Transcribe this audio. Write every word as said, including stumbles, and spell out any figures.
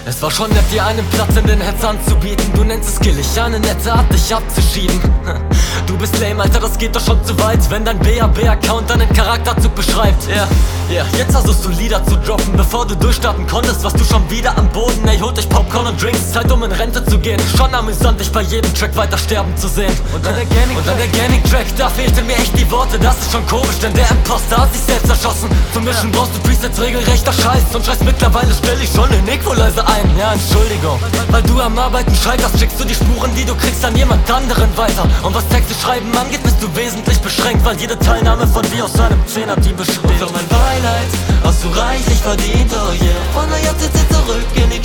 Es war schon nett, dir einen Platz in den Heads anzubieten. Du nennst es skillig, eine nette Art, dich abzuschieben. Du bist lame, Alter, das geht doch schon zu weit, wenn dein B A B-Account deinen Charakterzug beschreibt. Ja, yeah, ja, yeah. Jetzt versuchst du Lieder zu droppen, bevor du durchstarten konntest, was du schon wieder am Boden. Ey, holt euch Popcorn und Drinks, Zeit um in Rente zu gehen. Schon amüsant, dich bei jedem Track weiter sterben zu sehen. Und an der Gaming-Track, da fehlten mir echt die Worte, das ist schon komisch, denn der Imposter hat sich selbst erschossen. Zum Mischen brauchst du Presets, regelrechter Scheiß. Und scheiß, mittlerweile stell ich schon den Equalizer ein. Ja, Entschuldigung, weil du am Arbeiten scheiterst, schickst du die Spuren, die du kriegst, an jemand anderen weiter. Und was Texte schreiben angeht, bist du wesentlich beschränkt, weil jede Teilnahme von dir aus einem Zehner-Team besteht. Für mein Beileid hast du reichlich verdient, oh yeah. Von der J C C zurück in die